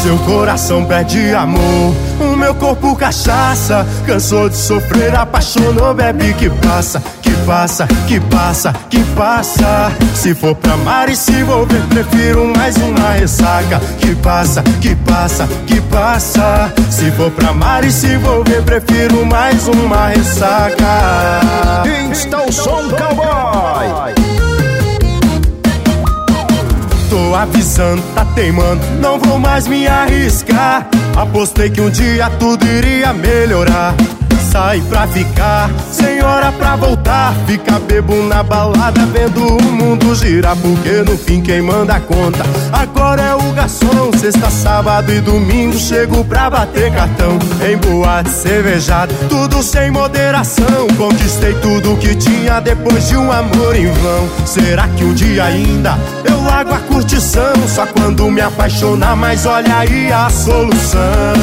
Seu coração pede amor, o meu corpo cachaça. Cansou de sofrer, apaixonou, bebe que passa, que passa, que passa, que passa. Se for pra amar e se envolver, prefiro mais uma ressaca. Que passa, que passa, que passa. Se for pra amar e se envolver, prefiro mais uma ressaca. Insta o som, cowboy. Tô avisando, tá teimando, não vou mais me arriscar. Apostei que um dia tudo iria melhorar. Saí pra ficar, sem hora pra voltar. Fica bebo na balada, vendo o mundo girar. Porque no fim quem manda a conta agora é o garçom. Sexta, sábado e domingo chego pra bater cartão. Em boate, cervejada, tudo sem moderação. Conquistei tudo que tinha depois de um amor em vão. Será que um dia ainda eu largo a curtição? Só quando me apaixonar, mas olha aí a solução.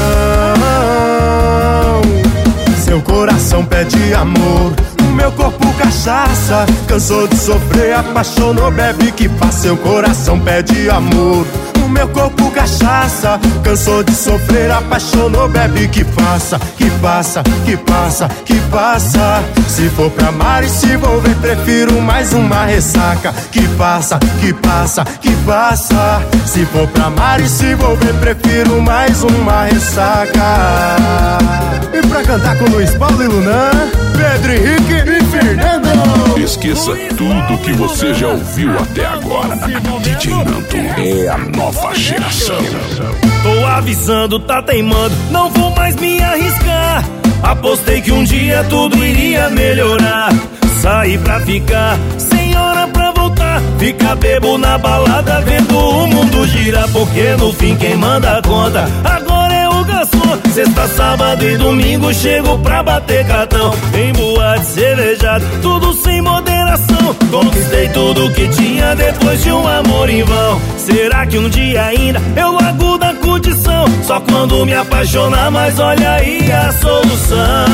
Seu coração pede amor, o meu corpo cachaça. Cansou de sofrer, apaixonou, bebe que passa. Seu coração pede amor, o meu corpo cachaça. Cansou de sofrer, apaixonou, bebe que passa, que passa, que passa, que passa. Se for pra amar e se envolver, prefiro mais uma ressaca. Que passa, que passa, que passa. Se for pra amar e se envolver, prefiro mais uma ressaca. E pra cantar com Luiz Paulo e Lunan, Pedro Henrique e Fernando. Esqueça tudo que você já ouviu até agora. DJ Nando é a nova geração. Tô avisando, tá teimando, não vou mais me arriscar. Apostei que um dia tudo iria melhorar. Saí pra ficar, sem hora pra voltar. Fica bebo na balada, vendo o mundo girar. Porque no fim quem manda a conta agora é o garçom. Sexta, sábado e domingo chego pra bater cartão. Em boate, cervejada, tudo sem moderação. Conquistei tudo que tinha depois de um amor em vão. Será que um dia ainda eu largo da curtição? Só quando me apaixonar, mas olha aí a solução.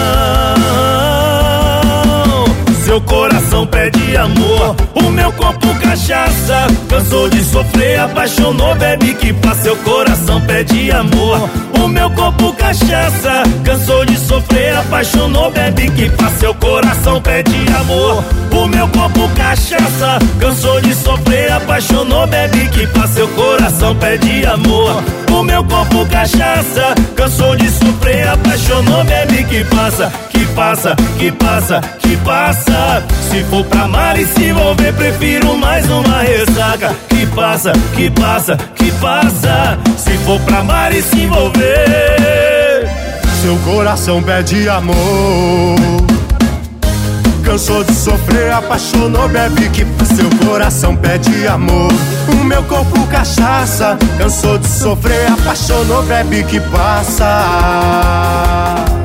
Seu coração pede amor, o meu corpo cachaça. Cansou de sofrer, apaixonou, bebe que passa. Seu coração pede amor, o meu corpo cachaça. Cansou de sofrer, apaixonou, bebe que passa. Seu coração pede amor, o meu corpo cachaça. Cansou de sofrer, apaixonou, bebe que passa. Seu coração pede amor, o meu corpo cachaça. Cansou de sofrer, apaixonou, bebe que passa. Que passa, que passa, que passa. Se for pra amar e se envolver, prefiro mais uma ressaca. Que passa, que passa, que passa. Se for pra amar e se envolver. Seu coração pede amor, cansou de sofrer, apaixonou, bebe que passa. Seu coração pede amor, o meu corpo cachaça. Cansou de sofrer, apaixonou, bebe que passa.